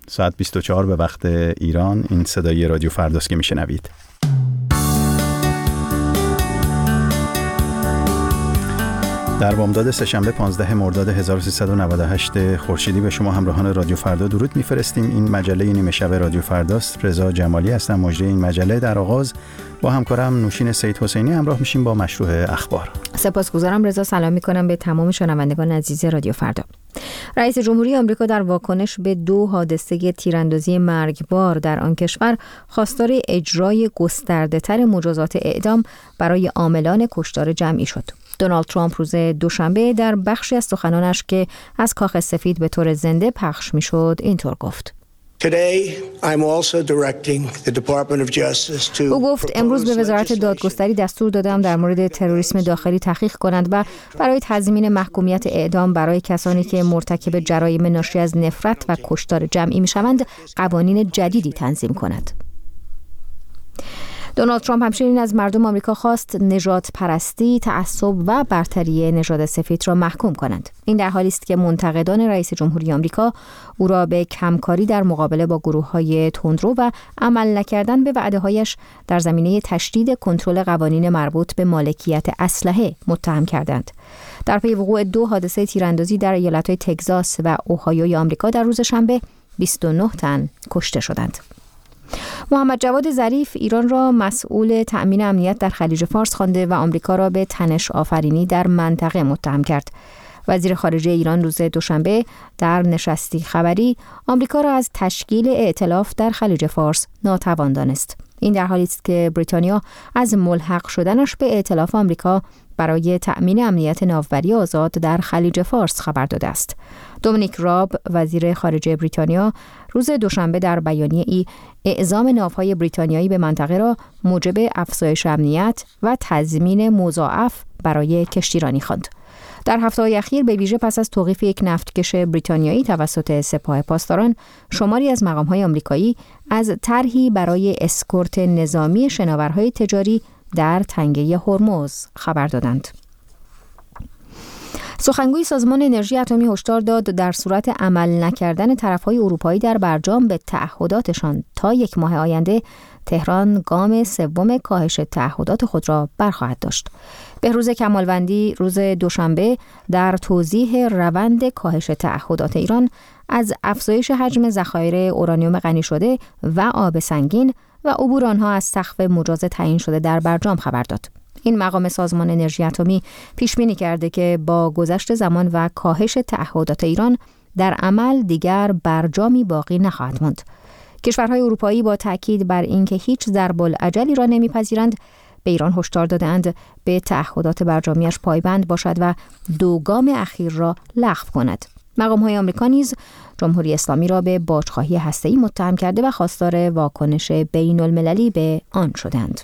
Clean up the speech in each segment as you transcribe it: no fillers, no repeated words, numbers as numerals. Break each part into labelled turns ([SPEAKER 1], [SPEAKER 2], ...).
[SPEAKER 1] ساعت 24 به وقت ایران. این صدای رادیو فرداست که میشنوید. در بامداد سه‌شنبه 15 مرداد 1398 خورشیدی به شما همراهان رادیو فردا درود میفرستیم. این مجله نیمه شب رادیو فرداست. رضا جمالی هستم، مجری این مجله. در آغاز با همکارم نوشین سید حسینی همراه میشیم با مشروع اخبار.
[SPEAKER 2] سپاسگزارم رضا. سلام میکنم به تمام شنوندگان عزیز رادیو فردا. رئیس جمهوری آمریکا در واکنش به 2 حادثه تیراندازی مرگبار در آن کشور خواستار اجرای گسترده‌تر مجازات اعدام برای عاملان کشتار جمعی شد. دونالد ترامپ روز دوشنبه در بخشی از سخنانش که از کاخ سفید به طور زنده پخش میشد اینطور گفت: او گفت امروز به وزارت دادگستری دستور دادم در مورد تروریسم داخلی تحقیق کنند و برای تضمین محکومیت اعدام برای کسانی که مرتکب جرایم ناشی از نفرت و کشتار جمعی میشوند قوانین جدیدی تنظیم کند. دونالد ترامپ همچنین از مردم آمریکا خواست نژاد پرستی، تعصب و برتری نژاد سفید را محکوم کنند. این در حالی است که منتقدان رئیس جمهوری آمریکا او را به کمکاری در مقابله با گروه‌های تندرو و عمل نکردن به وعده‌هایش در زمینه تشدید کنترل قوانین مربوط به مالکیت اسلحه متهم کردند. در پی وقوع 2 حادثه تیراندازی در ایالت‌های تگزاس و اوهایوی آمریکا در روز شنبه 29 تن کشته شدند. محمد جواد ظریف ایران را مسئول تأمین امنیت در خلیج فارس خوانده و آمریکا را به تنش آفرینی در منطقه متهم کرد. وزیر خارجه ایران روز دوشنبه در نشستی خبری آمریکا را از تشکیل ائتلاف در خلیج فارس ناتوان دانست. این در حالی است که بریتانیا از ملحق شدنش به ائتلاف آمریکا برای تأمین امنیت ناوبری آزاد در خلیج فارس خبر داده است. دومینیک راب وزیر خارجه بریتانیا روز دوشنبه در بیانیه‌ای اعزام ناوهای بریتانیایی به منطقه را موجب افزایش امنیت و تضمین مضاعف برای کشتیرانی خواند. در هفته‌های اخیر به ویژه پس از توقیف یک نفتکش بریتانیایی توسط سپاه پاسداران، شماری از مقام‌های آمریکایی از طرحی برای اسکورت نظامی شناورهای تجاری در تنگه هرمز خبر دادند. سخنگوی سازمان انرژی اتمی هشدار داد در صورت عمل نکردن طرف‌های اروپایی در برجام به تعهداتشان تا 1 ماه آینده، تهران گام 3 کاهش تعهدات خود را برخواهد داشت. بهروز کمالوندی روز دوشنبه در توضیح روند کاهش تعهدات ایران از افزایش حجم ذخایر اورانیوم غنی شده و آب سنگین و عبور آنها از سقف مجاز تعیین شده در برجام خبر داد. این مقام سازمان انرژی اتمی پیش بینی کرده که با گذشت زمان و کاهش تعهدات ایران در عمل دیگر برجامی باقی نخواهد ماند. کشورهای اروپایی با تاکید بر اینکه هیچ ضرب‌العجلی را نمیپذیرند به ایران هشدار دادند به تعهدات برجامیش پایبند باشد و 2 گام اخیر را لغو کند. مقام‌های آمریکا نیز جمهوری اسلامی را به باجخواهی هسته‌ای متهم کرده و خواستار واکنش بین‌المللی به آن شدند.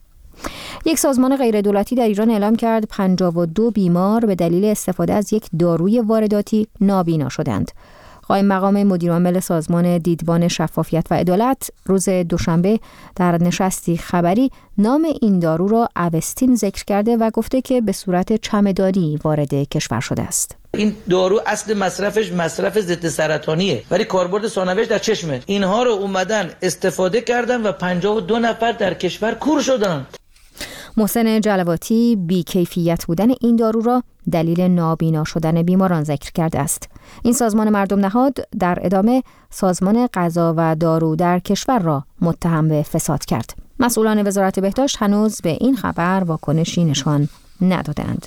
[SPEAKER 2] یک سازمان غیردولتی در ایران اعلام کرد 52 بیمار به دلیل استفاده از یک داروی وارداتی نابینا شدند. قائم مقام مدیرعامل سازمان دیدبان شفافیت و عدالت روز دوشنبه در نشستی خبری نام این دارو را اوستین ذکر کرده و گفته که به صورت چمدانی وارد کشور شده است.
[SPEAKER 3] این دارو اصل مصرفش مصرف ضد سرطانیه، ولی کاربرد ثانویش در چشمه. اینها رو اومدن استفاده کردن و 52 نفر در کشور کور شدن.
[SPEAKER 2] محسن جلواتی بی‌کیفیت بودن این دارو را دلیل نابینا شدن بیماران ذکر کرده است. این سازمان مردم نهاد در ادامه سازمان غذا و دارو در کشور را متهم به فساد کرد. مسئولان وزارت بهداشت هنوز به این خبر واکنشی نشان ندادند.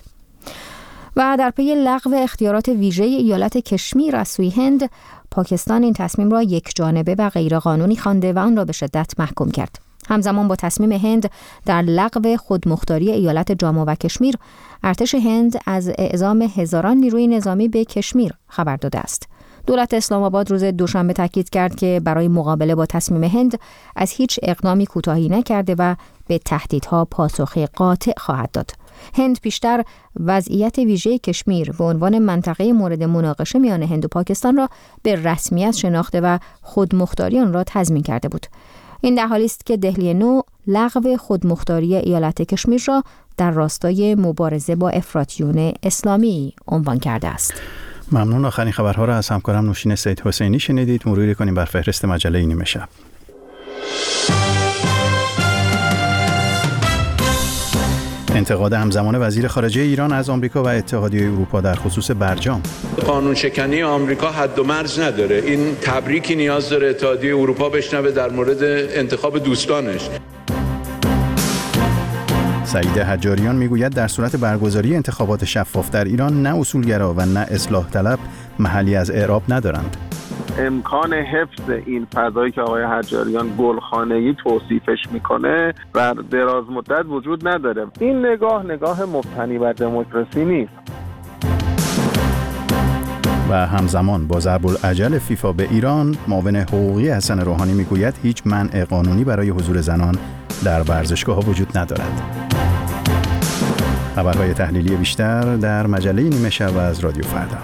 [SPEAKER 2] و در پی لغو اختیارات ویژه ایالت کشمیر از سوی هند، پاکستان این تصمیم را یک جانبه و غیرقانونی خوانده و آن را به شدت محکوم کرد. همزمان با تصمیم هند در لغو خودمختاری ایالت جامو و کشمیر، ارتش هند از اعزام هزاران نیروی نظامی به کشمیر خبر داده است. دولت اسلام آباد روز دوشنبه تاکید کرد که برای مقابله با تصمیم هند از هیچ اقدامی کوتاهی نکرده و به تهدیدها پاسخ قاطع خواهد داد. هند پیشتر وضعیت ویژه کشمیر به عنوان منطقه مورد مناقشه میان هند و پاکستان را به رسمیت شناخته و خودمختاری آن را تضمین کرده بود. این در حالی است که دهلی نو لغو خودمختاری ایالت کشمیر را در راستای مبارزه با افراطیون اسلامی عنوان کرده است.
[SPEAKER 1] ممنون. آخرین خبرها را از همکارم نوشین سید حسینی شنیدید. مروری کنیم بر فهرست مجله نیمه شب. انتقاد همزمان وزیر خارجه ایران از آمریکا و اتحادیه اروپا در خصوص برجام.
[SPEAKER 4] قانون شکنی آمریکا حد و مرز نداره. این تبریکی نیاز داره اتحادیه اروپا بشنوه در مورد انتخاب دوستانش.
[SPEAKER 1] سعید حجاریان میگوید در صورت برگزاری انتخابات شفاف در ایران نه اصولگرا و نه اصلاح طلب محلی از اعراب ندارند.
[SPEAKER 5] امکان حفظ این فضایی که آقای حجاریان گلخانه‌ای توصیفش میکنه و دراز مدت وجود نداره. این نگاه مبتنی بر دموکراسی نیست.
[SPEAKER 1] و همزمان با ضرب العجل فیفا به ایران، معاون حقوقی حسن روحانی میگوید هیچ منع قانونی برای حضور زنان در ورزشگاه‌ها وجود ندارد. خبرهای تحلیلی بیشتر در مجله نیمه شب از رادیو فردا.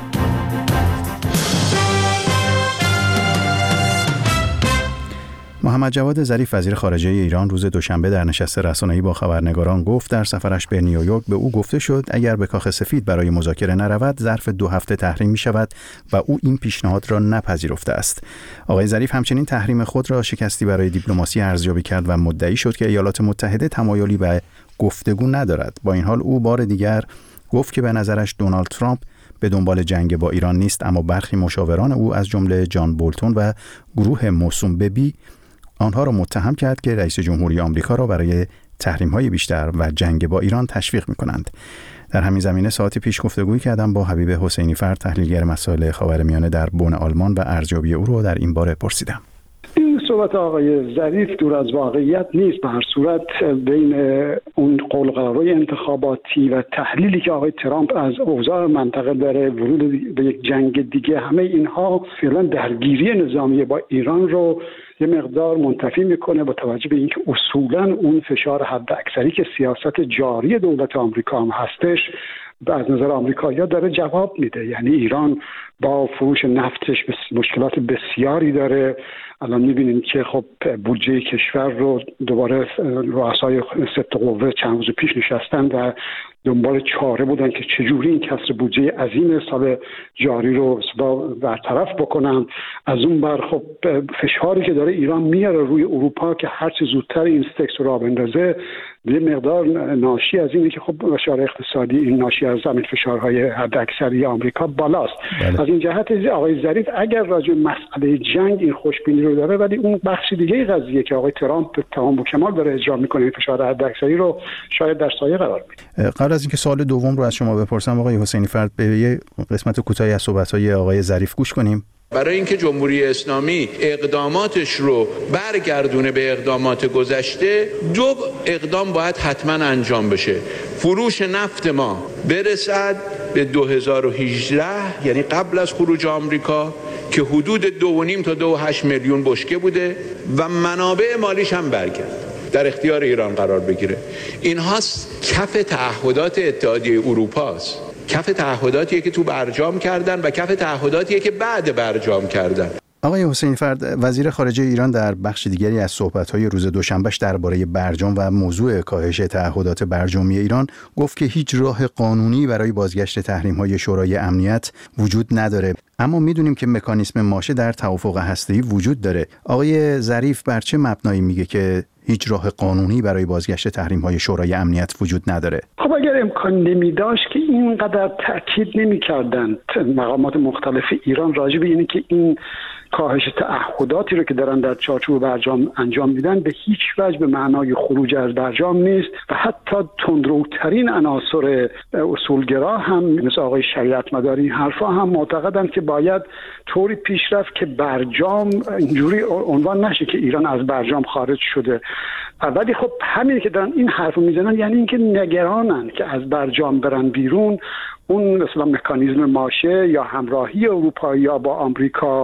[SPEAKER 1] محمد جواد ظریف وزیر خارجه ایران روز دوشنبه در نشست رسانه‌ای با خبرنگاران گفت در سفرش به نیویورک به او گفته شد اگر به کاخ سفید برای مذاکره نرود ظرف 2 هفته تحریم می شود و او این پیشنهاد را نپذیرفته است. آقای ظریف همچنین تحریم خود را شکستی برای دیپلماسی ارزیابی کرد و مدعی شد که ایالات متحده تمایلی به گفتگو ندارد. با این حال او بار دیگر گفت که به نظرش دونالد ترامپ به دنبال جنگ با ایران نیست، اما برخی مشاوران او از جمله جان بولتون و گروه موسوم به بی آنها را متهم کرد که رئیس جمهوری آمریکا را برای تحریم‌های بیشتر و جنگ با ایران تشویق می‌کنند. در همین زمینه ساعتی پیش گفتگویی کردم با حبیب حسینی فرد، تحلیلگر مسائل خاورمیانه در بن آلمان، و ارزیابی او را در این باره پرسیدم.
[SPEAKER 6] این صحبت آقای ظریف دور از واقعیت نیست. به هر صورت بین اون قولقرارهای انتخاباتی و تحلیلی که آقای ترامپ از اوضاع منطقه داره، ورود به یک جنگ دیگه، همه اینها فعلا درگیری نظامی با ایران رو یه مقدار منتفی میکنه، با توجه به اینکه اصولا اون فشار حداکثری که سیاست جاری دولت آمریکا هم هستش از نظر آمریکایی‌ها داره جواب میده. یعنی ایران با فروش نفتش مشکلات بسیاری داره. الان میبینیم که خب بودجه کشور رو دوباره رؤسای ست قوه چند روز پیش نشستن و دنبال چاره بودن که چجوری این کسر بودجه عظیم سال جاری رو برطرف بکنن. از اون بر خب فشاری که داره ایران میاره روی اروپا که هر چه زودتر این استکس رو راه بندازه، یه مقدار ناشی از اینه که خب فشار اقتصادی این ناشی از همین فشارهای حداکثری آمریکا بالاست.
[SPEAKER 1] بله.
[SPEAKER 6] از این جهت آقای ظریف اگر راجع به مسئله جنگ این خوشبینی رو داره، ولی اون بخش دیگه قضیه که آقای ترامپ به تمام و کمال داره اجرا میکنه، فشار حداکثری رو شاید در سایه قرار میده.
[SPEAKER 1] قبل از اینکه سوال دوم رو از شما بپرسم آقای حسینی فرد، به یه قسمت کوتاهی از صحبت‌های آقای ظریف گوش کنیم.
[SPEAKER 4] برای اینکه جمهوری اسلامی اقداماتش رو برگردونه به اقدامات گذشته، 2 اقدام باید حتما انجام بشه. فروش نفت ما برسد به 2018، یعنی قبل از خروج آمریکا، که حدود 2.5 تا 2.8 میلیون بشکه بوده و منابع مالیش هم برگرد در اختیار ایران قرار بگیره. اینها کف تعهدات اتحادیه اروپا است. کف تعهداتیه که تو برجام کردن و کف تعهداتیه که بعد برجام کردن.
[SPEAKER 1] آقای حسینی فرد، وزیر خارجه ایران در بخش دیگری از صحبت‌های روز دوشنبهش درباره برجام و موضوع کاهش تعهدات برجامی ایران گفت که هیچ راه قانونی برای بازگشت تحریم‌های شورای امنیت وجود نداره، اما می‌دونیم که مکانیسم ماشه در توافق هسته‌ای وجود داره. آقای ظریف بر چه مبنایی میگه که هیچ راه قانونی برای بازگشت تحریم‌های شورای امنیت وجود نداره؟
[SPEAKER 6] خب اگر امکان نمی‌داشت که اینقدر تأکید نمی‌کردند مقامات مختلف ایران راجع به اینه که این کاهش تعهداتی رو که دارن در چارچوب برجام انجام میدن به هیچ وجه به معنای خروج از برجام نیست و حتی تندروترین عناصر اصولگرا هم مثل آقای شریعت مدار این حرفا هم معتقدند که باید طوری پیش رفت که برجام اینجوری عنوان نشه که ایران از برجام خارج شده. ولی خب همین که دارن این حرفو میزنن یعنی اینکه نگرانن که از برجام برن بیرون، اون مثلا مکانیزم ماشه یا همراهی اروپایی با آمریکا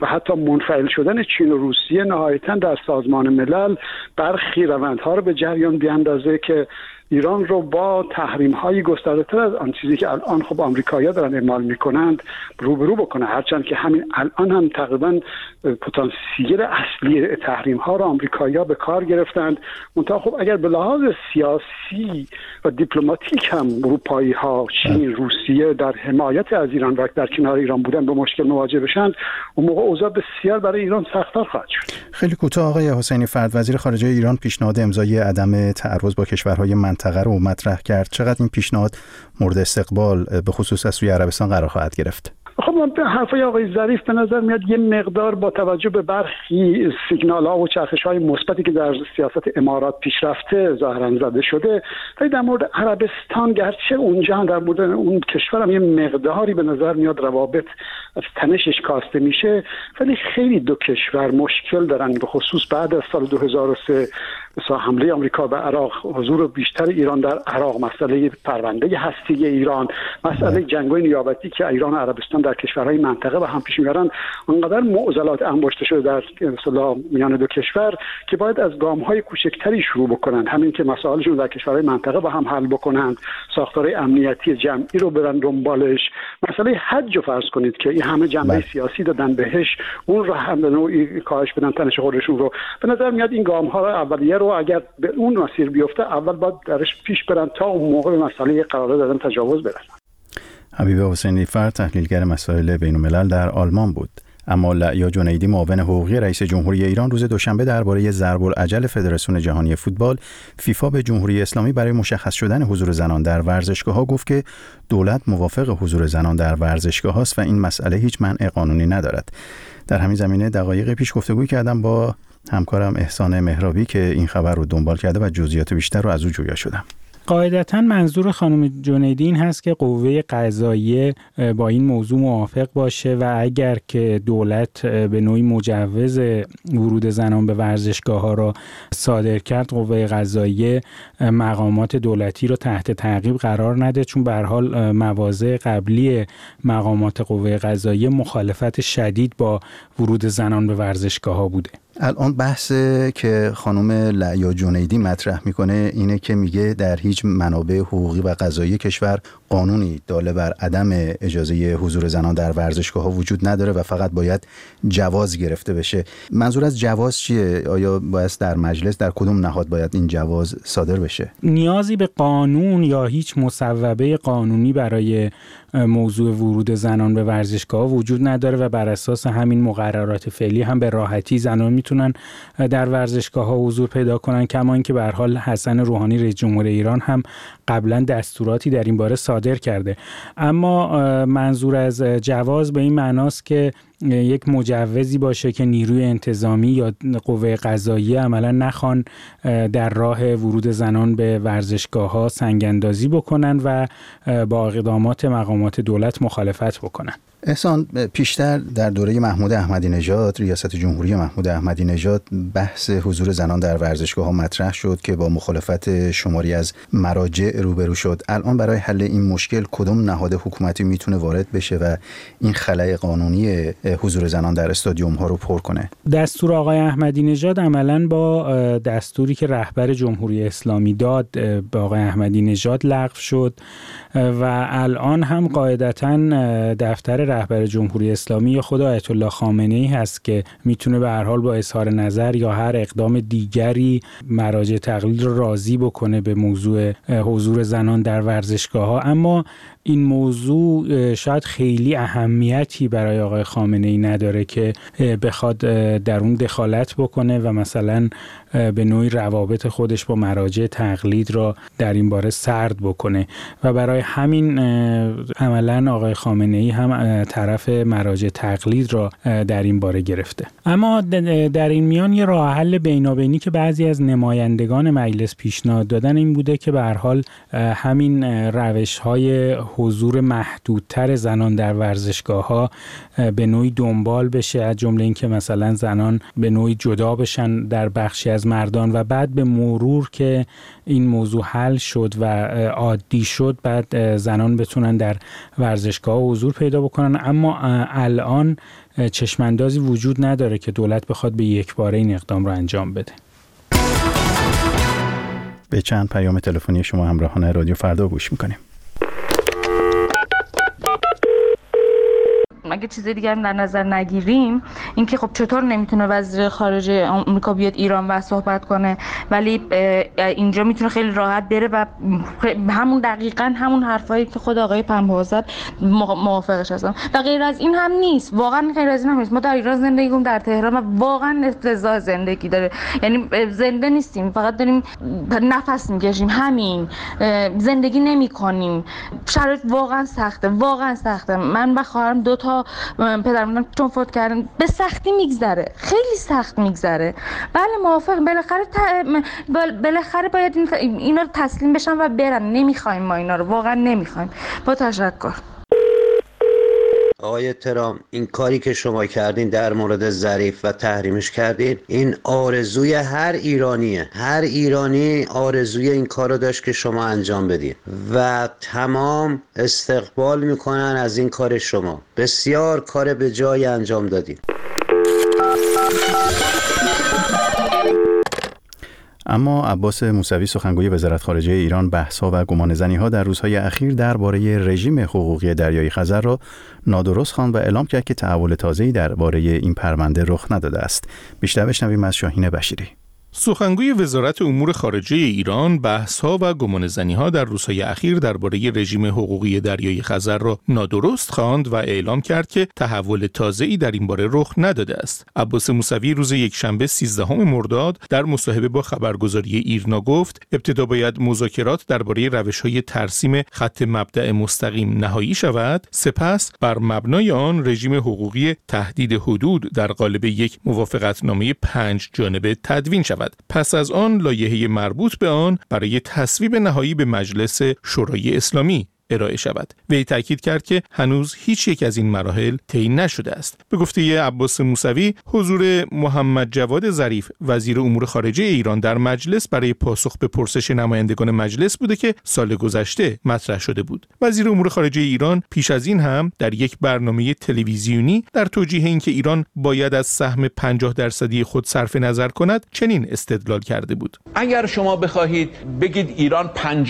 [SPEAKER 6] و حتی منفعل شدن چین و روسیه نهایتاً در سازمان ملل برخی روندها رو به جریان بیاندازه که ایران رو با تحریم‌های گسترده‌تر از آن چیزی که الان خب آمریکایی‌ها دارن اعمال می‌کنند روبرو بکنه، هرچند که همین الان هم تقریباً پتانسیل اصلی تحریم‌ها رو آمریکایی‌ها به کار گرفتند. منتها خب اگر به لحاظ سیاسی و دیپلماتیک هم اروپایی‌ها، چین، روسیه در حمایت از ایران و در کنار ایران بودن به مشکل مواجه بشن، اون موقع اوضاع بسیار برای ایران سخت‌تر خواهد شد.
[SPEAKER 1] خیلی کوتاه آقای حسینی فرد، وزیر خارجه ایران پیشنهاد امضای عدم تعرض با کشورهای منطقه رو مطرح کرد. چقدر این پیشنهاد مورد استقبال به خصوص از سوی عربستان قرار خواهد گرفت؟
[SPEAKER 6] خب من به حرفای آقای ظریف به نظر میاد یه مقدار با توجه به برخی سیگنال‌ها و چرخش‌های مثبتی که در سیاست امارات پیشرفته ظاهراً زده شده، ولی در مورد عربستان گرچه اونجا هم در مورد اون کشور هم یه مقداری به نظر میاد روابط از تنشش کاسته میشه، ولی خیلی دو کشور مشکل دارن، به خصوص بعد از سال 2003 مثلا حمله آمریکا به عراق، حضور بیشتر ایران در عراق، مسئله پرونده هستی ایران، مسئله جنگ‌های نیابتی که ایران و عربستان در کشورهای منطقه و هم پیش میبرن، انقدر معضلات انباشته شده در مثلا میان دو کشور که باید از گام‌های کوچکتری شروع بکنن، همین که مسائلشون در کشورهای منطقه با هم حل بکنن، ساختارهای امنیتی جمعی رو برن دنبالش. مسئله حج رو فرض کنید که این همه جنبه سیاسی دادن بهش، اون رو هم به نوعی کاهش بدن تنش خودشون رو. به نظر میاد این گام‌ها رو اولیه رو اگر به اون مسیر بیفته اول باید درش پیش برن تا اون موقع به مسئله قرارداد دادن تجاوز برسن.
[SPEAKER 1] حبیب حسینی فرد، تحلیلگر مسائل بین‌الملل در آلمان بود. اما لعیا جنیدی، معاون حقوقی رئیس جمهوری ایران، روز دوشنبه درباره ضرب العجل فدراسیون جهانی فوتبال فیفا به جمهوری اسلامی برای مشخص شدن حضور زنان در ورزشگاه‌ها گفت که دولت موافق حضور زنان در ورزشگاه‌هاست و این مسئله هیچ منع قانونی ندارد. در همین زمینه دقایق پیش گفتگو کردم با همکارم احسان مهرابی که این خبر رو دنبال کرده و جزئیات بیشتر رو از او جویا شدم.
[SPEAKER 7] قاعدتاً منظور خانم جنیدی این هست که قوه قضاییه با این موضوع موافق باشه و اگر که دولت به نوعی مجوز ورود زنان به ورزشگاه‌ها را صادر کرد، قوه قضاییه مقامات دولتی رو تحت تعقیب قرار نده، چون به هر حال مواضع قبلی مقامات قوه قضاییه مخالفت شدید با ورود زنان به ورزشگاه‌ها بوده.
[SPEAKER 1] الان بحث که خانم لعیا جنیدی مطرح میکنه اینه که میگه در هیچ منابع حقوقی و قضایی کشور قانونی داله بر عدم اجازه حضور زنان در ورزشگاه‌ها وجود نداره و فقط باید جواز گرفته بشه. منظور از جواز چیه؟ آیا باید در مجلس، در کدوم نهاد باید این جواز صادر بشه؟
[SPEAKER 7] نیازی به قانون یا هیچ مصوبه قانونی برای موضوع ورود زنان به ورزشگاه وجود نداره و بر اساس همین مقررات فعلی هم به راحتی زنان میتونن در ورزشگاه‌ها حضور پیدا کنن، کما اینکه به هر حال حسن روحانی رئیس جمهور ایران هم قبلا دستوراتی در این باره صادر کرده. اما منظور از جواز به این معناست که یک مجوزی باشه که نیروی انتظامی یا قوه قضاییه عملا نخوان در راه ورود زنان به ورزشگاه‌ها سنگ‌اندازی بکنن و با اقدامات مقامات دولت مخالفت بکنن.
[SPEAKER 1] احسان، پیشتر در دوره محمود احمدی نژاد، ریاست جمهوری محمود احمدی نژاد، بحث حضور زنان در ورزشگاه‌ها مطرح شد که با مخالفت شماری از مراجع روبرو شد. الان برای حل این مشکل کدام نهاد حکومتی میتونه وارد بشه و این خلأ قانونی حضور زنان در استادیوم‌ها رو پر کنه؟
[SPEAKER 7] دستور آقای احمدی نژاد عملاً با دستوری که رهبر جمهوری اسلامی داد به آقای احمدی نژاد لغو شد و الان هم قاعدتاً دفتر رهبر جمهوری اسلامی یا خود آیت الله خامنه‌ای هست که میتونه به هر حال با اظهار نظر یا هر اقدام دیگری مراجع تقلید رو راضی بکنه به موضوع حضور زنان در ورزشگاه‌ها. اما این موضوع شاید خیلی اهمیتی برای آقای خامنه‌ای نداره که بخواد در اون دخالت بکنه و مثلا به نوعی روابط خودش با مراجع تقلید را در این باره سرد بکنه و برای همین عملاً آقای خامنه‌ای هم طرف مراجع تقلید را در این باره گرفته. اما در این میان یه راه حل بینابینی که بعضی از نمایندگان مجلس پیشنهاد دادن این بوده که به هر حال همین روش‌های حضور محدودتر زنان در ورزشگاه‌ها به نوعی دنبال بشه، از جمله اینکه مثلا زنان به نوعی جدا بشن در بخشی از مردان و بعد به مرور که این موضوع حل شد و عادی شد بعد زنان بتونن در ورزشگاه حضور پیدا بکنن. اما الان چشماندازی وجود نداره که دولت بخواد به یک باره این اقدام رو انجام بده.
[SPEAKER 1] به چند پیام تلفنی شما همراهان رادیو فردا گوش میکنیم.
[SPEAKER 8] اگه چیز دیگه هم در نظر نگیریم، اینکه خب چطور نمیتونه وزیر خارجه آمریکا بیاد ایران و صحبت کنه، ولی اینجا میتونه خیلی راحت بره و همون دقیقاً همون حرفایی که خود آقای پنبه زد موافقش هستم. و غیر از این هم نیست، واقعا غیر از این هم نیست. ما در ایران زندگی کنیم، در تهران، و واقعا افتضاح زندگی داره. یعنی زنده نیستیم، فقط داریم نفس میکشیم، همین. زندگی نمیکنیم. شرایط واقعا سخته. من و خواهرم دو تا پدرم چون فوت کردن به سختی میگذره، خیلی سخت میگذره. بله موافق، بالاخره باید اینا رو تسلیم بشن و برن. نمیخوایم ما اینا رو، واقعا نمیخوایم. با تشکر.
[SPEAKER 9] آقای ترامپ، این کاری که شما کردین در مورد ظریف و تحریمش کردین، این آرزوی هر ایرانیه. هر ایرانی آرزوی این کارو داشت که شما انجام بدین و تمام استقبال میکنن از این کار شما. بسیار کار به جای انجام دادین.
[SPEAKER 1] اما عباس موسوی سخنگوی وزارت خارجه ایران بحث‌ها و گمانه‌زنی‌ها در روزهای اخیر درباره رژیم حقوقی دریای خزر را نادرست خواند و اعلام کرد که تحول تازه‌ای درباره این پرونده رخ نداده است. بیشتر بشنویم از شاهین بشیری.
[SPEAKER 10] سخنگوی وزارت امور خارجه ایران بحث‌ها و گمانه‌زنی‌ها در روزهای اخیر درباره رژیم حقوقی دریای خزر را نادرست خواند و اعلام کرد که تحول تازه‌ای در این باره رخ نداده است. عباس موسوی روز یکشنبه 13 مرداد در مصاحبه با خبرگزاری ایرنا گفت ابتدا باید مذاکرات درباره روش‌های ترسیم خط مبدأ مستقیم نهایی شود، سپس بر مبنای آن رژیم حقوقی تهدید حدود در قالب یک موافقتنامه 5 جانبه تدوین شود. پس از آن لایحه مربوط به آن برای تصویب نهایی به مجلس شورای اسلامی ارائه شود. وی تاکید کرد که هنوز هیچ یک از این مراحل طی نشده است. به گفته عباس موسوی، حضور محمد جواد ظریف وزیر امور خارجه ایران در مجلس برای پاسخ به پرسش نمایندگان مجلس بوده که سال گذشته مطرح شده بود. وزیر امور خارجه ایران پیش از این هم در یک برنامه تلویزیونی در توجیه اینکه ایران باید از سهم 50% خود صرف نظر کند چنین استدلال کرده بود:
[SPEAKER 4] اگر شما بخواهید بگید ایران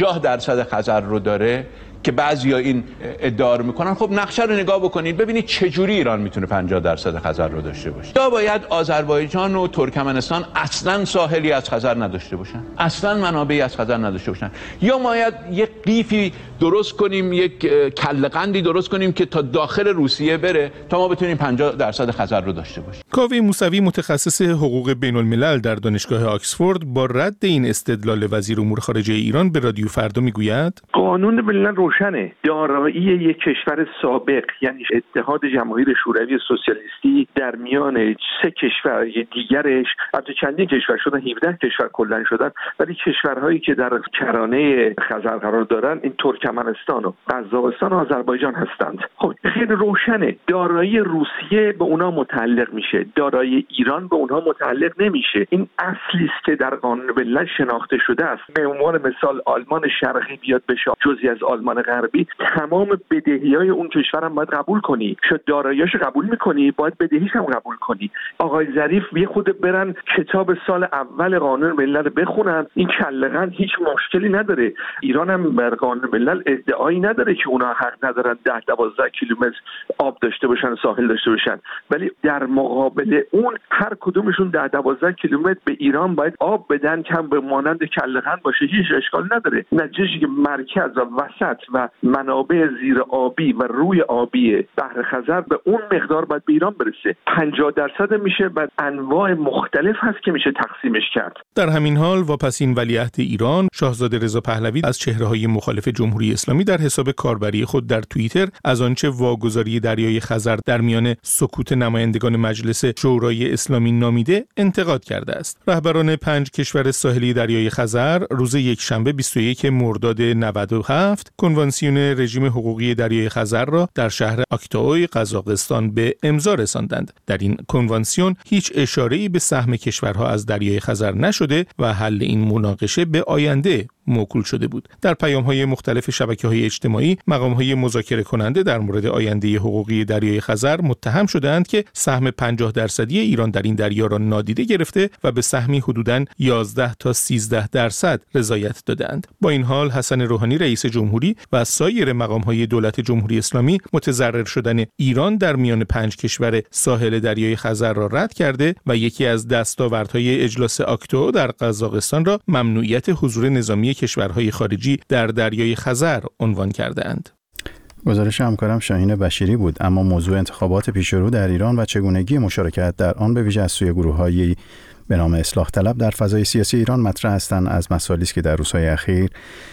[SPEAKER 4] 50% خزر رو داره که بعضیا این ادعا رو میکنن، خب نقشه رو نگاه بکنید ببینید چه جوری ایران میتونه 50% خزر رو داشته باشه. یا باید آذربایجان و ترکمنستان اصلا ساحلی از خزر نداشته باشن، اصلا منابعی از خزر نداشته باشن، یا باید یک قیفی درست کنیم، یک کله قندی درست کنیم که تا داخل روسیه بره تا ما بتونیم 50% خزر رو داشته باشیم.
[SPEAKER 10] کاوه موسوی متخصص حقوق بین الملل در دانشگاه آکسفورد با رد این استدلال وزیر امور خارجه ایران به رادیو فردا میگوید:
[SPEAKER 11] قانون ملل روشنه. دارایی یک کشور سابق یعنی اتحاد جماهیر شوروی سوسیالیستی در میان 3 کشور دیگرش، البته چندین کشور شدن، 17 کشور کلا شدن، ولی کشورهایی که در کرانه خزر قرار دارن این ترکمنستان و قزاقستان و آذربایجان هستند. خب خیلی روشنه. دارایی روسیه به اونا متعلق میشه، دارایی ایران به اونها متعلق نمیشه. این اصلی است که در قانون ملل شناخته شده است. به عنوان مثال آلمان شرقی بیاد بشه جزئی از آلمان غربی، تمام بدهی‌های اون کشورم باید قبول کنی. شد دارایی‌اش قبول می‌کنی، باید بدهیش هم قبول کنی. آقای ظریف یه خود برن کتاب سال اول قانون ملل بخونن، این کله‌قند هیچ مشکلی نداره. ایران هم بر قانون ملل ادعایی نداره که اونا حق ندارن 10-12 کیلومتر آب داشته باشن، ساحل داشته باشن، ولی در مقابل اون هر کدومشون 10-12 کیلومتر به ایران باید آب بدن که هم به مانند کله‌قند باشه، هیچ اشکال نداره. نتیجه‌ای که مرکز و وسط و منابع زیر آبی و روی آبی بحر خزر به اون مقدار باید به ایران برسه. 50% میشه، بعد انواع مختلف هست که میشه تقسیمش کرد.
[SPEAKER 10] در همین حال واپسین ولیعهد ایران شاهزاده رضا پهلوی از چهره‌های مخالف جمهوری جمهوری اسلامی در حساب کاربری خود در توییتر از آنچه واگذاری دریای خزر در میان سکوت نمایندگان مجلس شورای اسلامی نامیده انتقاد کرده است. رهبران 5 کشور ساحلی دریای خزر روز یکشنبه 21 مرداد 97 کنوانسیون رژیم حقوقی دریای خزر را در شهر آکتای قزاقستان به امضا رساندند. در این کنوانسیون هیچ اشاره‌ای به سهم کشورها از دریای خزر نشده و حل این مناقشه به آینده موکول شده بود. در پیام‌های مختلف شبکه‌های اجتماعی مقام‌های مذاکره کننده در مورد آینده حقوقی دریای خزر متهم شدند که سهم 50% ایران در این دریا را نادیده گرفته و به سهمی حدوداً 11 تا 13% رضایت دادند. با این حال حسن روحانی رئیس جمهوری و سایر مقام‌های دولت جمهوری اسلامی متضرر شدن ایران در میان 5 کشور ساحل دریای خزر را رد کرده و یکی از دستاوردهای اجلاس آکتو در قزاقستان را ممنوعیت حضور نظامی کشورهای خارجی در دریای خزر عنوان کرده‌اند.
[SPEAKER 1] گزارش همکارم شاهین بشیری بود. اما موضوع انتخابات پیشرو در ایران و چگونگی مشارکت در آن به ویژه از سوی گروه‌هایی به نام اصلاح طلب در فضای سیاسی ایران مطرح هستند از مسائلی است که در روزهای اخیر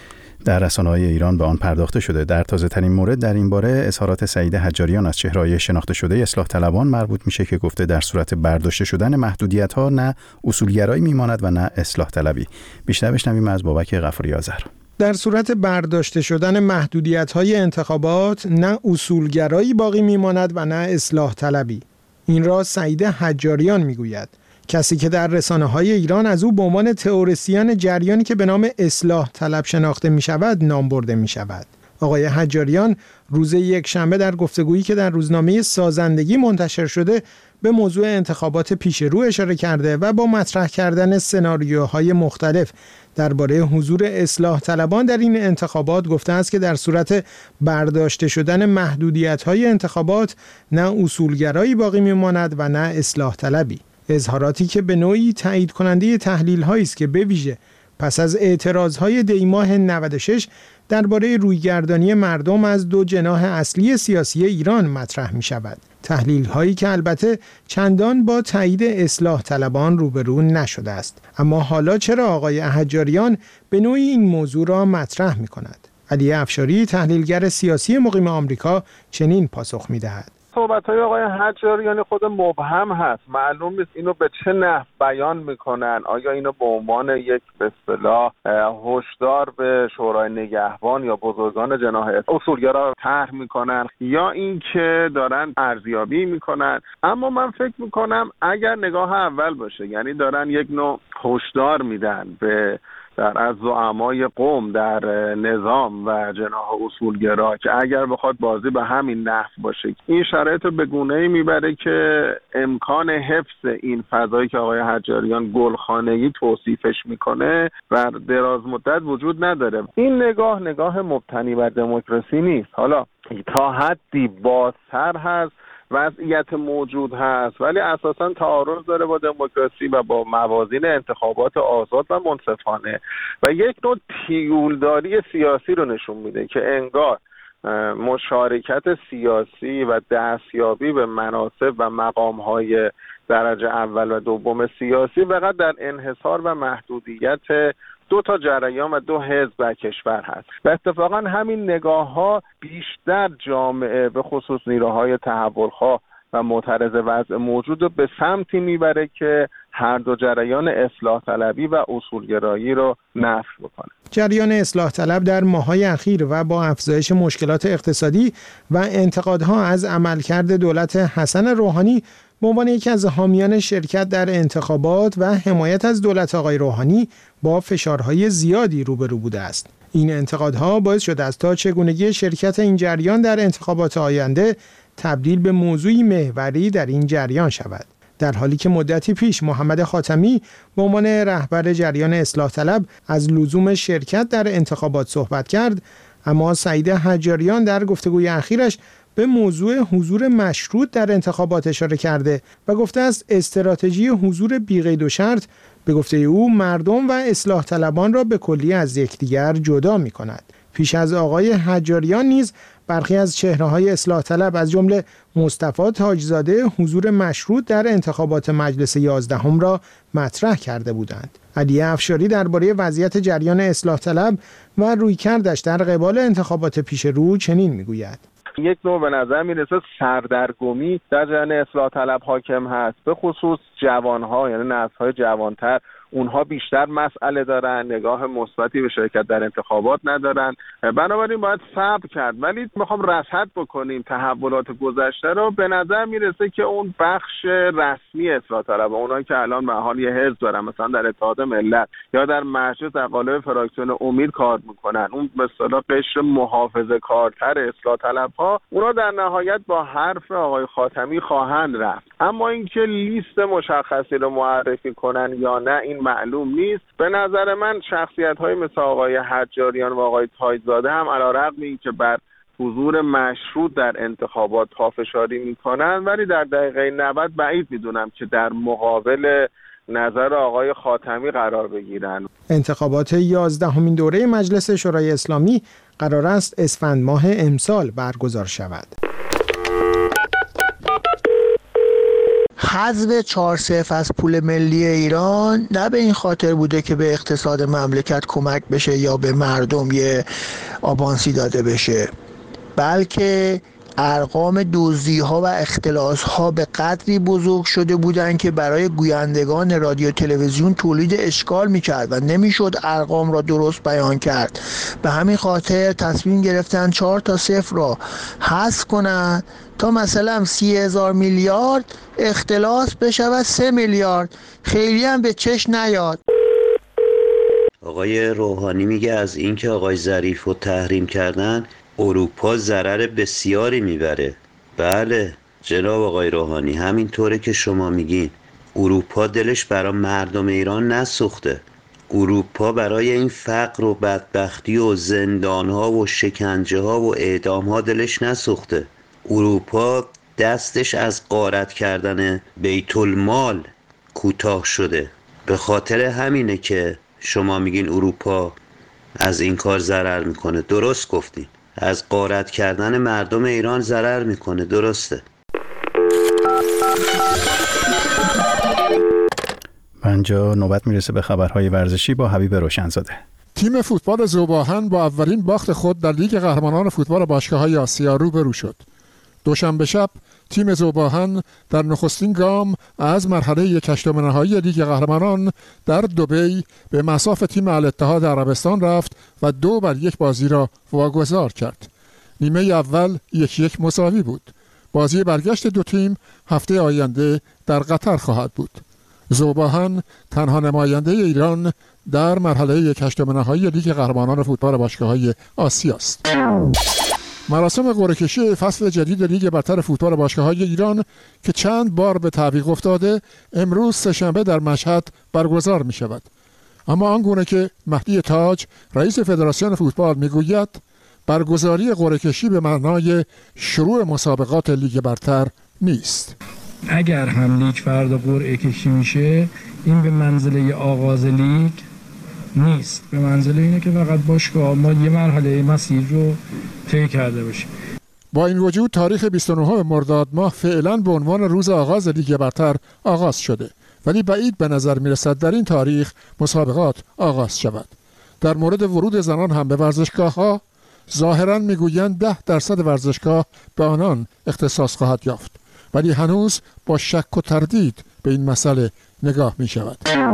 [SPEAKER 1] در رسانه‌های ایران به آن پرداخته شده. در تازه‌ترین مورد در این باره اظهارات سعید حجاریان از چهره‌های شناخته شده اصلاح طلبان مربوط میشه که گفته در صورت برداشته شدن محدودیت‌ها نه اصولگرایی میماند و نه اصلاح طلبی. بیشتر بشنویم از بابک غفوری آذر.
[SPEAKER 12] در صورت برداشته شدن محدودیت‌های انتخابات نه اصولگرایی باقی میماند و نه اصلاح طلبی. این را سعید حجاریان میگوید، کسی که در رسانه‌های ایران از او به عنوان تئوریسین جریانی که به نام اصلاح طلب شناخته می‌شود نام برده می‌شود. آقای حجاریان روز یکشنبه در گفتگویی که در روزنامه سازندگی منتشر شده به موضوع انتخابات پیش رو اشاره کرده و با مطرح کردن سناریوهای مختلف درباره حضور اصلاح طلبان در این انتخابات گفته است که در صورت برداشته شدن محدودیت‌های انتخابات نه اصولگرایی باقی می‌ماند و نه اصلاح طلبی. اظهاراتی که به نوعی تایید کننده تحلیل‌هایی است که به ویژه پس از اعتراض‌های دی‌ماه 96 درباره رویگردانی مردم از دو جناح اصلی سیاسی ایران مطرح می‌شود. تحلیل‌هایی که البته چندان با تایید اصلاح طلبان روبرو نشده است. اما حالا چرا آقای حجاریان به نوعی این موضوع را مطرح می‌کند؟ علی افشاری تحلیلگر سیاسی مقیم آمریکا چنین پاسخ می‌دهد.
[SPEAKER 5] صحبت‌های آقای حجاریان خود مبهم هست. معلوم نیست اینو به چه نحو بیان میکنن. آیا اینو به عنوان یک به اصطلاح هشدار به شورای نگهبان یا بزرگان جناح اصولگرا طرح میکنن یا اینکه دارن ارزیابی میکنن؟ اما من فکر میکنم اگر نگاه اول باشه، یعنی دارن یک نوع هشدار میدن به از زعمای قوم در نظام و جناح اصولگرا که اگر بخواد بازی به همین نحو باشه این شرایط رو به گونه‌ای میبره که امکان حفظ این فضایی که آقای حجاریان گلخانه‌ای توصیفش میکنه و دراز مدت وجود نداره. این نگاه مبتنی بر دموکراسی نیست. حالا تا حدی بازتر هست، وضعیت موجود هست، ولی اساساً تعارض داره با دموکراسی و با موازین انتخابات آزاد و منصفانه و یک نوع تیولداری سیاسی رو نشون میده که انگار مشارکت سیاسی و دستیابی به مناصب و مقام‌های درجه اول و دوم سیاسی فقط در انحصار و محدودیت 2 تا جریان و 2 حزب در کشور هست و اتفاقا همین نگاه‌ها بیشتر جامعه به خصوص نیروهای تحولخواه و معترض وضع موجود رو به سمتی میبره که هر دو جریان اصلاح طلبی و اصولگرایی رو نفی بکنه.
[SPEAKER 12] جریان اصلاح طلب در ماه‌های اخیر و با افزایش مشکلات اقتصادی و انتقادها از عملکرد دولت حسن روحانی به عنوان یکی از حامیان شرکت در انتخابات و حمایت از دولت آقای روحانی با فشارهای زیادی روبرو بوده است. این انتقادها باعث شده است تا چگونگی شرکت این جریان در انتخابات آینده تبدیل به موضوعی محوری در این جریان شود. در حالی که مدتی پیش محمد خاتمی به عنوان رهبر جریان اصلاح طلب از لزوم شرکت در انتخابات صحبت کرد، اما سعید حجاریان در گفتگوی اخیرش به موضوع حضور مشروط در انتخابات اشاره کرده و گفته است استراتژی حضور بی‌قید و شرط به گفته او مردم و اصلاح طلبان را به کلی از یکدیگر جدا می کند. پیش از آقای حجاریان نیز برخی از چهره‌های اصلاح طلب از جمله مصطفی تاجزاده حضور مشروط در انتخابات مجلس 11 را مطرح کرده بودند. علی افشاری درباره وضعیت جریان اصلاح طلب و رویکردش در قبال انتخابات پیش رو چنین میگوید:
[SPEAKER 5] یک نوع به نظر میرسه سردرگمی در جریان اصلاح طلب حاکم هست، به خصوص جوانها، یعنی نسل‌های جوانتر. اونها بیشتر مسئله دارن، نگاه مثبتی به شرکت در انتخابات ندارن، بنابراین باید صبر کرد. ولی میخوام رصد بکنیم تحولات گذشته رو. به نظر میرسه که اون بخش رسمی اصلاح طلب، اونایی که الان به حال یه حزب دارن، مثلا در اتحاد ملت یا در مجلس در قالب فراکسیون امید کار میکنن، اون به اصطلاح قشر محافظه کارتر اصلاح طلب‌ها، اونا در نهایت با حرف آقای خاتمی خواهند رفت. اما اینکه لیست مشخصی رو معرفی کنن یا نه، این معلوم نیست. به نظر من شخصیت‌های مثل آقای حجاریان و آقای تاجزاده هم علیرغم اینکه بر حضور مشروط در انتخابات پافشاری میکنن، ولی در دقیقه 90 بعید میدونم که در مقابل نظر آقای خاتمی قرار بگیرن.
[SPEAKER 12] انتخابات 11مین دوره مجلس شورای اسلامی قرار است اسفند ماه امسال برگزار شود.
[SPEAKER 13] حذف 4-0 از پول ملی ایران نه به این خاطر بوده که به اقتصاد مملکت کمک بشه یا به مردم یه آوانسی داده بشه، بلکه ارقام دزدی‌ها و اختلاس‌ها به قدری بزرگ شده بودند که برای گویندگان رادیو تلویزیون تولید اشکال می‌کرد و نمی‌شد ارقام را درست بیان کرد. به همین خاطر تصمیم گرفتن 4 تا 0 را حذف کنند تا مثلا 30,000 میلیارد اختلاس بشود 3 میلیارد. خیلی هم به چشم نیاد.
[SPEAKER 9] آقای روحانی میگه از اینکه آقای ظریف رو تحریم کردن اروپا ضرر بسیاری میبره. بله جناب آقای روحانی، همینطوره که شما میگین. اروپا دلش برای مردم ایران نسوخته. اروپا برای این فقر و بدبختی و زندانها و شکنجه ها و اعدام ها دلش نسوخته. اروپا دستش از غارت کردن بیت المال کوتاه شده. به خاطر همینه که شما میگین اروپا از این کار ضرر میکنه. درست گفتین، از غارت کردن مردم ایران ضرر میکنه. درسته.
[SPEAKER 1] اینجا نوبت میرسه به خبرهای ورزشی با حبیب روشنزاده.
[SPEAKER 14] تیم فوتبال ذوب‌آهن با اولین باخت خود در لیگ قهرمانان فوتبال باشگاه‌های آسیا روبرو شد. دوشنبه شب تیم ذوب‌آهن در نخستین گام از مرحله 1/8 نهایی لیگ قهرمانان در دبی به مصاف تیم الاتحاد عربستان رفت و 2-1 بازی را واگذار کرد. نیمه اول 1-1 مساوی بود. بازی برگشت دو تیم هفته آینده در قطر خواهد بود. ذوب‌آهن تنها نماینده ایران در مرحله 1/8 نهایی لیگ قهرمانان فوتبال باشگاه‌های آسیا است. مراسم قرعه‌کشی فصل جدید لیگ برتر فوتبال باشگاه‌های ایران که چند بار به تعویق افتاده، امروز سه‌شنبه در مشهد برگزار می‌شود. اما آنگونه که مهدی تاج رئیس فدراسیون فوتبال می‌گوید، برگزاری قرعه‌کشی به معنای شروع مسابقات لیگ برتر نیست.
[SPEAKER 15] اگر هم لیگ فردا قرعه کشی میشه، این به منزله آغاز لیگ نیست، به منزله اینه که فقط باشگاه ما یه مرحله مسیر رو طی کرده باشیم.
[SPEAKER 14] با این وجود تاریخ 29 مرداد ماه فعلا به عنوان روز آغاز لیگ برتر آغاز شده، ولی بعید به نظر میرسد در این تاریخ مسابقات آغاز شود. در مورد ورود زنان هم به ورزشگاه‌ها ظاهراً میگویند 10% ورزشگاه به آنان اختصاص خواهد یافت، ولی هنوز با شک و تردید به این مسئله نگاه می شود.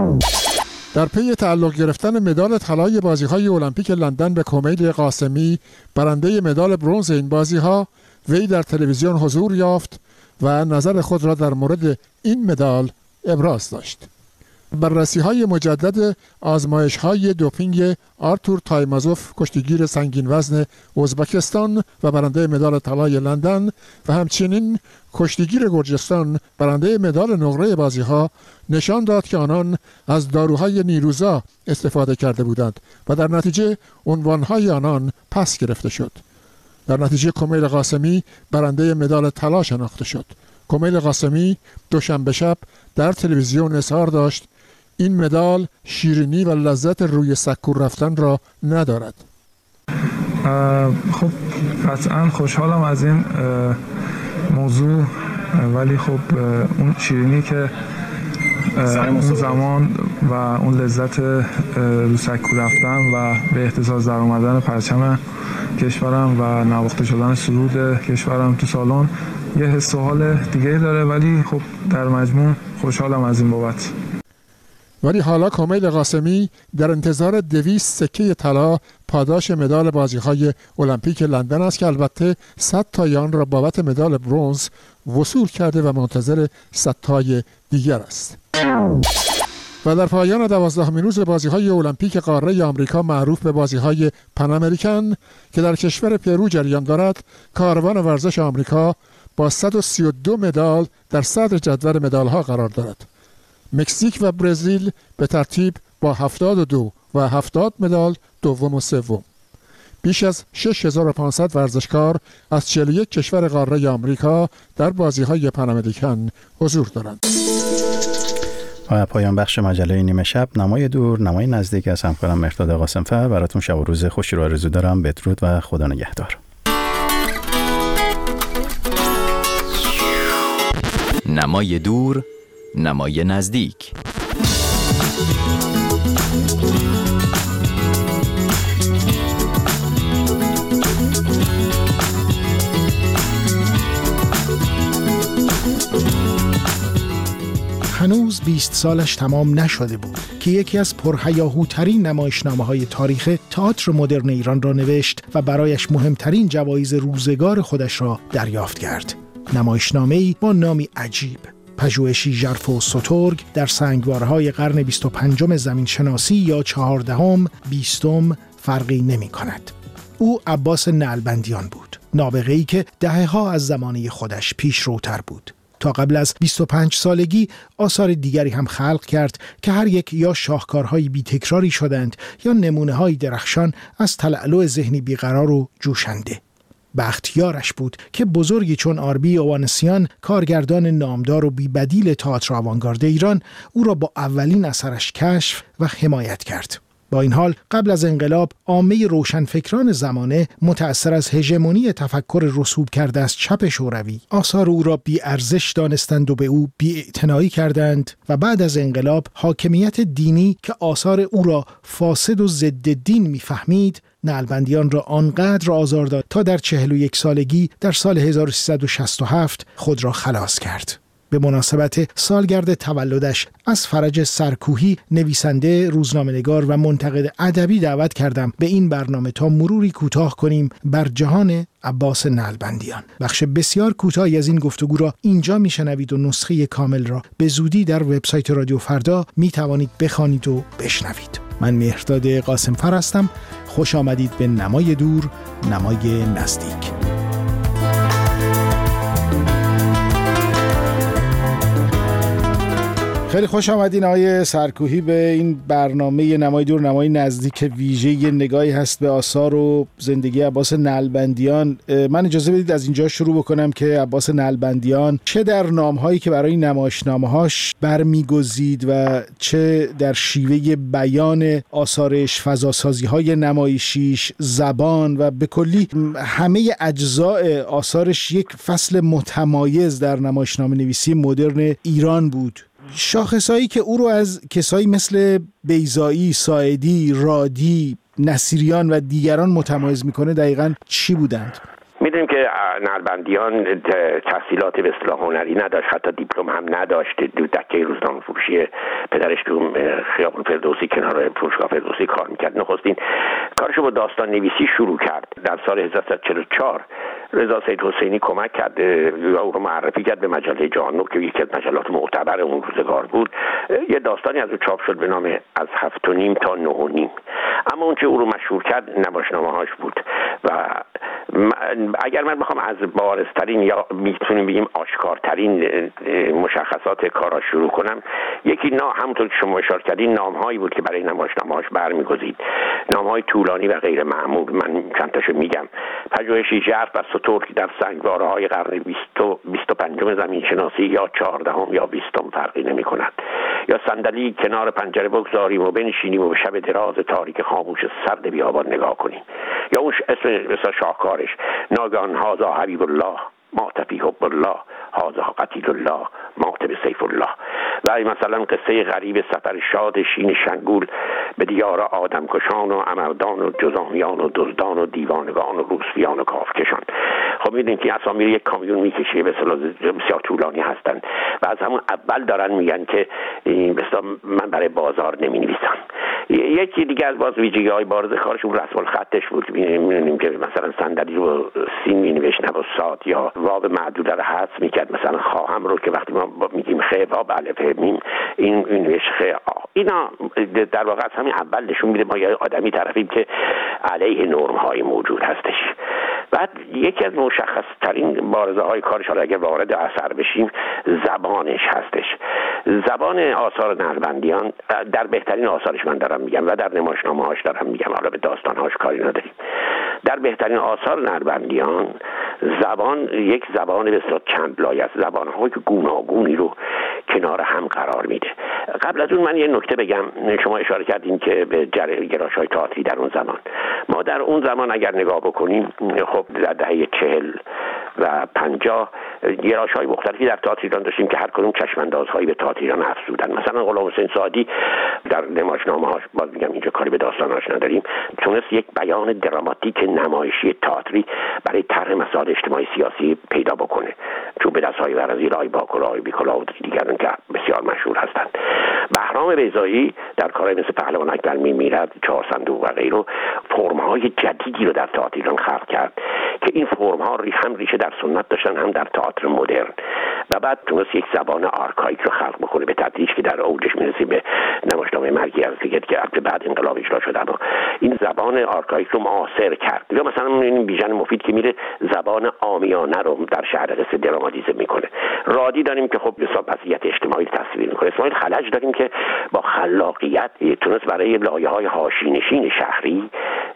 [SPEAKER 14] در پی تعلق گرفتن مدال طلای بازی‌های المپیک لندن به کمیل قاسمی، برنده مدال برنز این بازی‌ها، وی در تلویزیون حضور یافت و نظر خود را در مورد این مدال ابراز داشت. بررسی‌های مجدد آزمایش‌های دوپینگ آرتور تایمازوف، کشتیگیر سنگین وزن ازبکستان و برنده مدال طلای لندن، و همچنین کشتیگیر گرجستان برنده مدال نقره بازی‌ها، نشان داد که آنان از داروهای نیروزا استفاده کرده بودند و در نتیجه عنوان‌های آنان پس گرفته شد. در نتیجه کمیل قاسمی برنده مدال طلا شناخته شد. کمیل قاسمی دوشنبه شب در تلویزیون اظهار داشت این مدال شیرینی و لذت روی سکو رفتن را ندارد.
[SPEAKER 15] خب قطعا خوشحالم از این موضوع، ولی خب اون شیرینی که اون زمان و اون لذت رو سکو رفتن و به اهتزاز در اومدن پرچم کشورم و نواخته شدن سرود کشورم تو سالن یه حس و حال دیگه داره، ولی خب در مجموع خوشحالم از این بابت.
[SPEAKER 14] ولی حالا کمیل قاسمی در انتظار 200 سکه طلا پاداش مدال بازی‌های المپیک لندن است که البته 100 تای آن را بابت مدال برنز وصول کرده و منتظر 100 تای دیگر است. و در پایان 12مین روز بازی‌های المپیک قاره آمریکا معروف به بازی‌های پن امریکن که در کشور پرو جریان دارد، کاروان ورزش آمریکا با 132 مدال در صدر جدول مدال‌ها قرار دارد. مکزیک و برزیل به ترتیب با 72 و 70 مدال دوم و سوم. بیش از 6500 ورزشکار از 41 کشور قاره آمریکا در بازی‌های پن امریکن حضور دارند.
[SPEAKER 1] و پایان بخش مجله نیمه شب، نمای دور نمای نزدیک از همکارم مهرداد قاسم‌فر. براتون شب و روز خوشی رو آرزو دارم. بدرود و خدا نگهدار.
[SPEAKER 16] نمای دور نمای نزدیک.
[SPEAKER 17] هنوز 20 سالش تمام نشده بود که یکی از پرهیاهوترین نمایشنامه‌های تاریخ تئاتر مدرن ایران را نوشت و برایش مهمترین جوایز روزگار خودش را دریافت کرد. نمایشنامه‌ای با نامی عجیب، پژوهشی ژرف و سترگ در سنگوارهای قرن 25 زمین شناسی یا 14م 20م فرقی نمی کند. او عباس نعلبندیان بود، نابغه‌ای که دهه‌ها از زمانه خودش پیشروتر بود. تا قبل از 25 سالگی آثار دیگری هم خلق کرد که هر یک یا شاهکارهای بی تکراری شدند یا نمونه‌های درخشان از تلألؤ ذهنی بیقرار و جوشنده. بختیارش بود که بزرگی چون آربی اوانسیان، کارگردان نامدار و بی‌بدیل تئاتر آوانگارد ایران، او را با اولین اثرش کشف و حمایت کرد. با این حال قبل از انقلاب عامه روشنفکران زمانه متأثر از هژمونی تفکر رسوب کرده از چپ شوروی آثار او را بی ارزش دانستند و به او بی‌اعتنایی کردند و بعد از انقلاب حاکمیت دینی که آثار او را فاسد و ضد دین می‌فهمید نعلبندیان را آنقدر آزار داد تا در 41 سالگی در سال 1367 خود را خلاص کرد. به مناسبت سالگرد تولدش از فرج سرکوهی، نویسنده، روزنامه‌نگار و منتقد ادبی دعوت کردم به این برنامه تا مروری کوتاه کنیم بر جهان عباس نعلبندیان. بخش بسیار کوتاهی از این گفتگو را اینجا میشنوید و نسخه کامل را به زودی در وبسایت رادیو فردا میتوانید بخوانید و بشنوید. من مهرداد قاسم‌فر هستم. خوش آمدید به نمای دور نمای نزدیک. خیلی خوش آمدین آقای سرکوهی به این برنامه نمای دور نمای نزدیک ویژه. یه نگاهی هست به آثار و زندگی عباس نعلبندیان. من اجازه بدید از اینجا شروع بکنم که عباس نعلبندیان چه در نامهایی که برای نمایشنامه‌هاش برمیگزید و چه در شیوه بیان آثارش، فضاسازی‌های نمایشیش، زبان و به کلی همه اجزاء آثارش یک فصل متمایز در نمایشنامه نویسی مدرن ایران بود. شاخصایی که او رو از کسایی مثل بیضایی، ساعدی، رادی، نصیریان و دیگران متمایز میکنه دقیقاً چی بودند؟
[SPEAKER 18] میدونیم که نعلبندیان تحصیلات به اصطلاح هنری نداشت، حتی دیپلم هم نداشت. دو دکه روزنامه فروشی پدرش تو خیابون فردوسی کنار فروشگاه فردوسی کار میکرد. نخستین کارشو با داستان نویسی شروع کرد. در سال 1344 رضا سید حسینی کمک کرد و او رو معرفی کرد به مجله جهان که یکی از مجلات معتبر اون روزگار بود. یه داستانی از او چاپ شد به نام از 7.5 تا 9.5. اما اون که او رو مشهور کرد نمایشنامه‌هاش بود و اگر من بخوام از بارزترین یا میتونیم بگیم آشکارترین مشخصات کارا شروع کنم، یکی همونطور که شما اشاره کردین نامهایی بود که برای نمایشنامه‌هاش برمی‌گزید، نامه‌های طولانی و غیر معمول. من چند تاشو میگم: پژوهشی ژرف و سترگ در سنگواره‌های قرن 25 زمینشناسی یا 14 یا 20 فرقی نمی‌کند، یا صندلی کنار پنجره بگذاریم و بنشینیم و به شب دراز تاریک خاموش سرد بیابان نگاه کنیم، یا اون اسم شاهکارش ناگهان هذا حبیب الله مات فی حب الله هذا قتیل الله مات به سیف الله. و مثلا قصه غریب سفر شاد شین شنگول به دیار آدمکشان و امردان و جزامیان و دزدان و دیوانگان و روسفیان و کافکشان. خب میدونید که اسامی یک کامیون میکشه، به اصطلاح بسیار طولانی هستن و از همون اول دارن میگن که به اصطلاح من برای بازار نمینویسم. یکی دیگه از باز ویژگی‌های بارز کارشون رسم الخطش بود. می‌بینیم که مثلا صندلی رو سین می‌نوشت نه با صاد، یا واو معدوده رو حذف می‌کرد، مثلا خواهم رو که وقتی ما میگیم خ و الف میم این نوشت خ آ. اینا در واقع از همین اول نشون میده ما یه آدمی طرفیم که علیه نرم‌های موجود هستش. بعد یکی از مشخص‌ترین بارزه‌های کارش، حالا اگر وارد اثر بشیم، زبانش هستش. زبان آثار نقشبندیان در بهترین آثارش من دارم میگم و در نمایشنامه‌هاش دارم میگم، حالا به داستان‌هاش کاری نداریم. در بهترین آثار نقشبندیان زبان یک زبان بسیار چند لایه است، زبان‌های گوناگونی رو کنار هم قرار میده. قبل از اون من یه نکته بگم. شما اشاره کردین که به گرایش‌های تئاتری در اون زمان. ما در اون زمان اگر نگاه بکنیم، خب در دهه 40 و 50 گرایش‌های مختلفی در تئاتر ایران داشتیم که هر کدوم چشم‌اندازهایی به تئاتر ایران افزودن. مثلا غلام حسین سعدی در نمایشنامه‌هاش، باز میگم اینجا کاری به داستاناش نداریم، تونست یک بیان دراماتیک نمایشی تئاتری برای طرح مسائل اجتماعی سیاسی پیدا بکنه، چون به دست‌های ورزی رای باکلاه بیکلاه و دیگران که بسیار مشهور هستند. بهرام بیضایی در کارهای مثل پهلوانک در میمیرد، چهار صندوق و غیره فرم‌های جدیدی رو در تئاتر ایران خلق کرد که این فرم‌ها هم ریشه در سنت داشتن هم در تئاتر مدرن، و بعد تونست یک زبان آرکایک رو خلق بکنه به تدریج که در اوجش میرسیم به نمایشنامه مرگی از دیگه که بعد انقلاب اجرا شد. اما این زبان آرکایک رو معاصر کرد. یا مثلا این بیژن مفید که میره زبان عامیانه رو در شهر قصه دراماتیزه میکنه. رادی داریم که خب حساب وضعیت اجتماعی تصویر میکنه. اسماعیل خلج داریم که با خلاقیت تونست برای لایه‌های حاشیه‌نشین شهری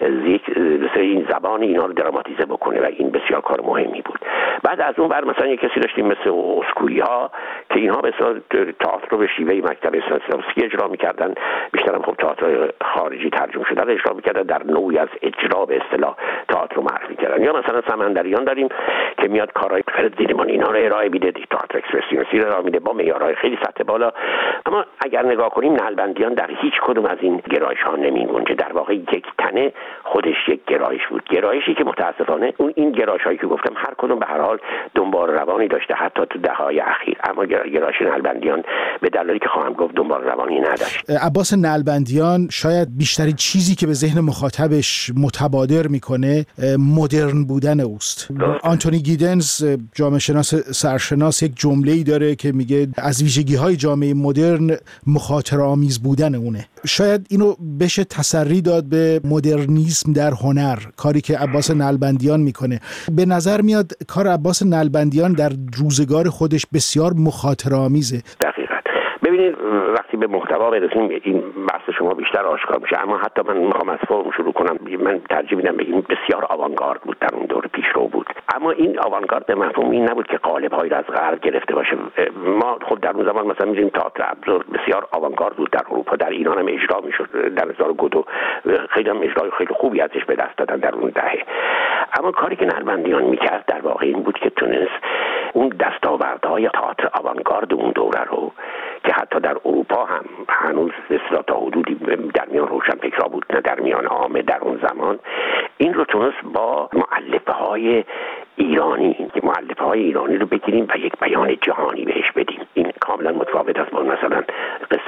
[SPEAKER 18] این زبان اینا رو دراماتیزه بکنه و این بسیار کار مهمی بود. بعد از اون بر مثلا یک کسی داشتیم مثل اسکوی‌ها که اینها به اصطلاح تئاتر رو به شیوه مکتب استانسلافسکی اجرا می‌کردن، بیشتر هم خب تئاتر خارجی ترجمه شده رو اجرا می‌کردن، در نوعی از اجرا به اصطلاح تئاتر رو معرفی کردن. یا مثلا سمندریان داریم که میاد کارهای فرد زیرمان اینا رو ارائه میده، تئاتر اکسپرسیونیستی رو ارائه میده با معیارهای خیلی سطح بالا. اما اگر نگاه کنیم نقشبندیان در هیچ کدوم از این گرایش‌ها نمی‌گنجه. در واقع یک تنه خودش یک گرایش بود، گرایشی که متاسفانه این گرایش‌هایی که گفتم هر کدوم به هر حال دنبال روانی داشته حتی تو دهه‌های اخیر، اما گرایش نقشبندیان به دلایلی که خواهم گفت دنبال روانی نداشت.
[SPEAKER 17] عباس نقشبندیان شاید بیشترین چیزی که به ذهن مخاطبش متبادر میکنه مدرن بودن اوست. آنتونی گیدنز جامعه شناس سرشناس یک جمله‌ای داره که میگه از ویژگی‌های جامعه مدرن مخاطره‌آمیز بودن اونه. شاید اینو بشه تسری داد به مدرنیسم در هنر، کاری که عباس نقشبندیان میکنه. به نظر میاد کار عباس نقشبندیان در روزگار خودش بسیار مخاطره‌آمیزه.
[SPEAKER 18] دقیقاً. ببینید وقتی به محتوا برسیم این بحث شما بیشتر آشکار میشه، اما حتی من میخوام از فرم شروع کنم. من ترجیح میدم بگیم بسیار آوانگارد بود، در اون دور پیشرو بود. اما این آوانگارد به مفهوم این نبود که قالب‌هایی را از غرب گرفته باشه. ما خب در اون زمان مثلا می‌بینیم تئاتر ابزورد بسیار آوانگارد بود در اروپا، در ایران هم اجرا میشد. در 1002 خیلی هم اجرای خیلی خوبی ازش به دست دادن در اون دهه. اما کاری که نقشبندیان میکرد در واقع این بود که تونست اون دستاوردهای تئاتر آوانگارد اون دوره رو که حتی در اروپا هم هنوز اصلا تا حدودی در میان روشنفکرها بود نه در میان عامه در اون زمان، این رو تونست با مؤلفه‌های ایرانی که مؤلفه‌های ایرانی رو بگیریم و یک بیان جهانی بهش بدیم. این کاملا متفاوت است با مثلا قصه روستا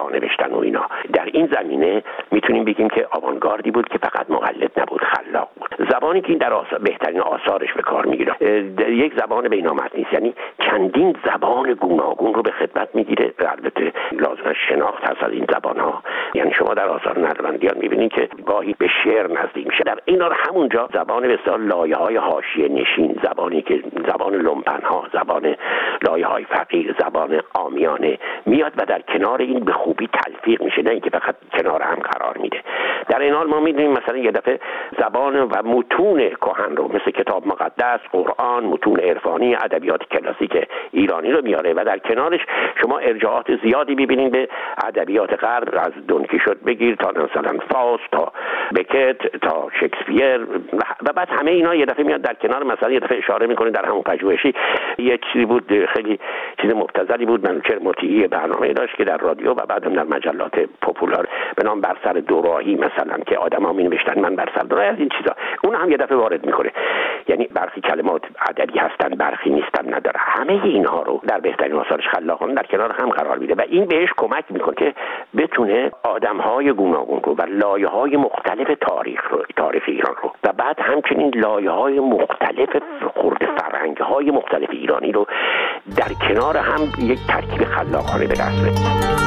[SPEAKER 18] ها نوشتن و اینا. در این زمینه میتونیم بگیم که آوانگاردی بود که فقط مقلد نبود، خلاق بود. زبانی که این در بهترین آثارش به کار میگیره یک زبان بین‌آمد نیست، یعنی چندین زبان گوناگون رو به خدمت میگیره. البته لازم شناخت هست از این زبان ها، یعنی شما در آثار نلبندیان میبینید که گاهی به شعر نزدیک میشه. در این همونجا زبان به اصطلاح لایه‌های حاشیه نشین، زبانی که زبان لومپن ها، زبان لایه‌های فقیر، زبان عامیانه میاد و در کنار این به خوبی تلفیق میشه، نه اینکه فقط کنار هم قرار میده. در این حال ما میدونیم مثلا یه دفعه زبان و متون کهن رو مثل کتاب مقدس، قرآن، متون عرفانی، ادبیات کلاسیک ایرانی رو میاره و در کنارش شما ارجاعات زیادی میبینید به ادبیات غرب، از دون کیشوت بگیر تا مثلا فاست، تا بکت، تا شکسپیر و بعد همه اینا یه دفعه میاد در کنار. مثلا یه دفعه اشاره میکنه در همون پژوهشی یک چیزی بود، خیلی چیز مبتذلی بود، منوچهر مطیعی برنامه داشت که در رادیو و بعدم در مجلات پاپولار به نام بر سر دوراهی، مثلا که آدما می‌نوشتن من بر سر دوراهی، از این چیزا اون هم یه دفعه وارد میکنه. یعنی برخی کلمات ادبی هستن، برخی نیستن، نداره. همه اینها رو در بهترین آثارش خلاقانه در کنار هم قرار میده و این بهش کمک میکنه که بتونه آدم‌های گوناگون رو و لایه‌های مختلف تاریخ ایران رو و بعد همچنین لایه‌های مختلف خرد فرهنگ‌های مختلف ایرانی رو در کنار هم یک ترکیب خلاقانه به دست بیاره.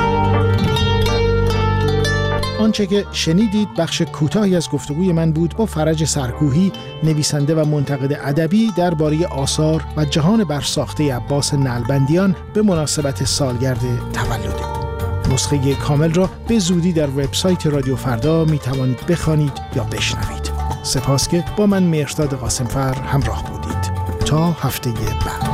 [SPEAKER 17] آنچه که شنیدید بخش کوتاهی از گفتگوی من بود با فرج سرکوهی، نویسنده و منتقد ادبی درباره آثار و جهان برساخته عباس نلبندیان به مناسبت سالگرد تولد او. نسخه کامل را به زودی در وبسایت رادیو فردا می توانید بخوانید یا بشنوید. سپاس که با من مهرداد قاسمفر همراه بودید. تا هفته بعد.